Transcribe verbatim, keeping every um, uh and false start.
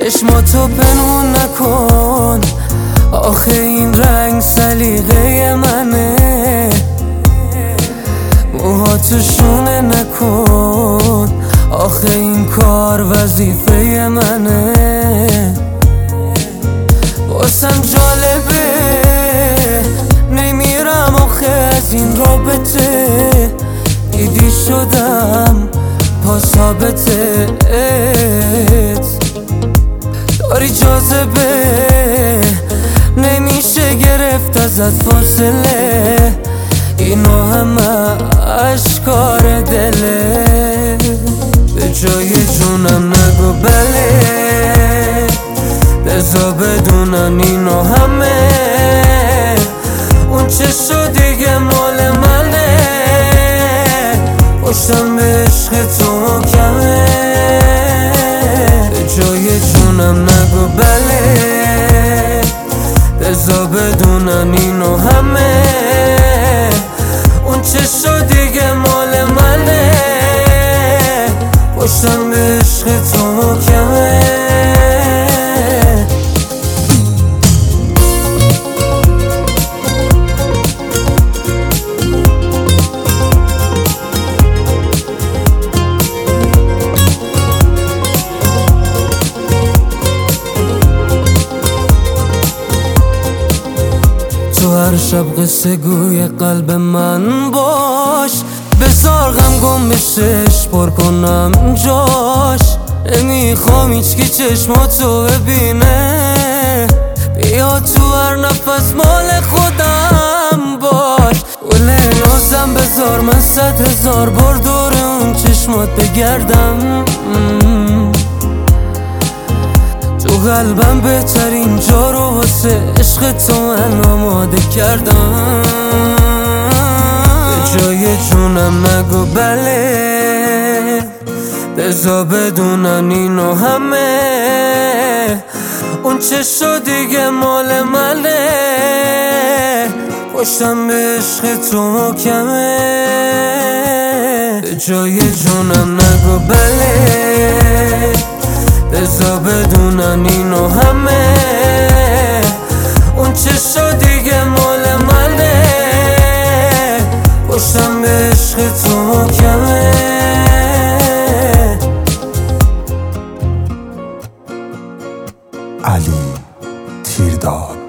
چشماتو پنهون نکن، آخه این رنگ سلیقه منه. موهاتو شونه نکن، آخه این کار وظیفه منه. واسم جالبه نمیرم آخه از این رابطه، دیدی شدم پا ثابتت. داری جاذبه نمیشه گرفت ازت فاصله، اینا همه اشکار دله. به جای جونم نگو بله، بذار بدونن اینا همه اون چه شد دیگه مال منه. پشتم به عشق تو کمه، به جای جونم نگو بله، بذار بدونن اینو همه اون چه شد دیگه مال منه. پشتم به عشق تو کمه. تو هر شب قصه گوی قلب من باش، بذار غم گم بشش پر کنم جاش. نمیخوام هیچکی چشماتو ببینه، بیا تو هر نفس مال خودم باش. گل نازم بذار من صد هزار بار دور اون چشمات بگردم. تو قلبم بهترین جا رو واسه عشق تو من آماده کردم. به جای جونم نگو بله، بذار بدونن اینو همه اون چه شد دیگه مال منه. پشتم به عشق تو محکمه، به جای جونم نگو بله، بذار بدونن اینو همه اون چه شد دیگه مال منه. پشتم به عشق تو محکمه. علی تیرداد.